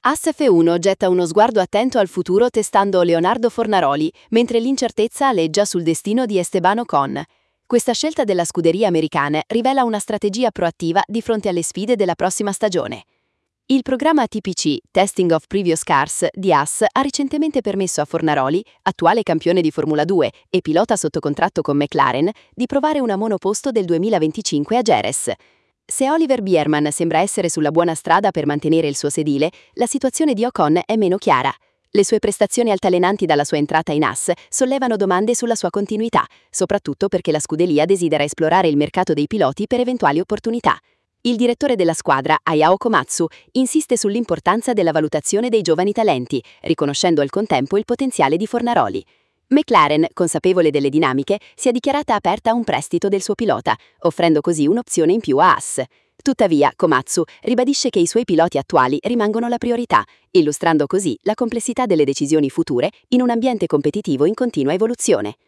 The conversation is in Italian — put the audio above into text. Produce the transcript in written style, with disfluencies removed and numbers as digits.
As F1 getta uno sguardo attento al futuro testando Leonardo Fornaroli, mentre l'incertezza aleggia sul destino di Esteban Ocon. Questa scelta della scuderia americana rivela una strategia proattiva di fronte alle sfide della prossima stagione. Il programma TPC, Testing of Previous Cars, di Haas ha recentemente permesso a Fornaroli, attuale campione di Formula 2 e pilota sotto contratto con McLaren, di provare una monoposto del 2025 a Jerez. Se Oliver Bierman sembra essere sulla buona strada per mantenere il suo sedile, la situazione di Ocon è meno chiara. Le sue prestazioni altalenanti dalla sua entrata in Haas sollevano domande sulla sua continuità, soprattutto perché la scuderia desidera esplorare il mercato dei piloti per eventuali opportunità. Il direttore della squadra, Hayao Komatsu, insiste sull'importanza della valutazione dei giovani talenti, riconoscendo al contempo il potenziale di Fornaroli. McLaren, consapevole delle dinamiche, si è dichiarata aperta a un prestito del suo pilota, offrendo così un'opzione in più a Haas. Tuttavia, Komatsu ribadisce che i suoi piloti attuali rimangono la priorità, illustrando così la complessità delle decisioni future in un ambiente competitivo in continua evoluzione.